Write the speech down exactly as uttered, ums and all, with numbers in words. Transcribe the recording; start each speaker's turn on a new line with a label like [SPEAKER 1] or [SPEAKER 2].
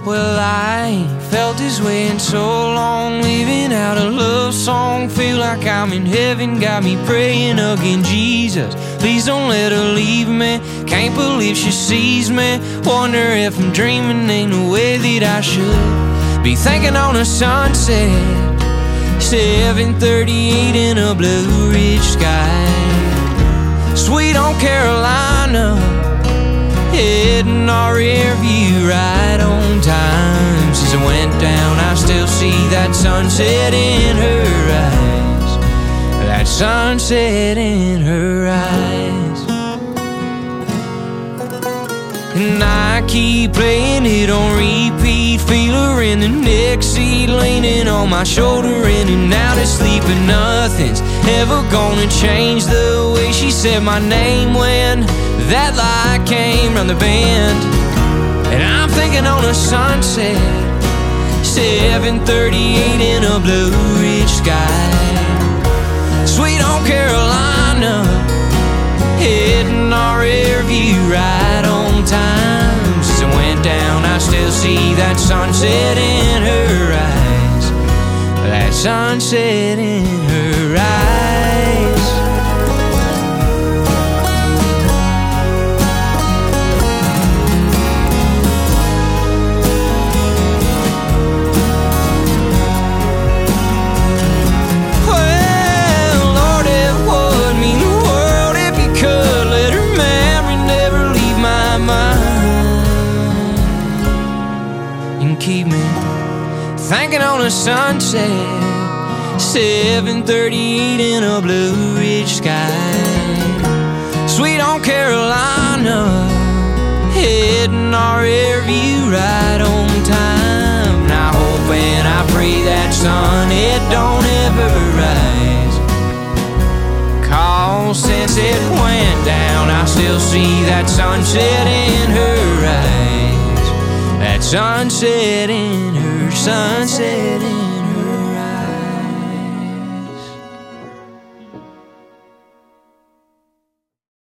[SPEAKER 1] Well, I felt this way in so long, living out a love song. Feel like I'm in heaven, got me praying again. Jesus, please don't let her leave me. Can't believe she sees me. Wonder if I'm dreaming, ain't no way that I should be thinking on a sunset. seven thirty-eight in a Blue Ridge sky. Sweet on Carolina, heading our rear view right on time. Since I went down, I still see that sunset in her eyes. That sunset in her eyes. And I keep playing it on repeat. Feel her in the next seat, leaning on my shoulder, in and out of sleep. And nothing's ever gonna change the way she said my name when that light came round the bend. And I'm thinking on a sunset, seven thirty-eight in a Blue Ridge sky. Sweet on Carolina, heading our rear view right on time. Since I went down, I still see that sunset in her eyes. That sunset in her eyes. Well, Lord, it would mean the world if you could let her memory never leave my mind, and keep me thinking on a sunset, seven thirty-eight in a Blue Ridge sky. Sweet on Carolina, heading our rear view right on time. And I hope and I pray that sun, it don't ever rise. 'Cause since it went down, I still see that sunset in her eyes. That sunset in her, sunset in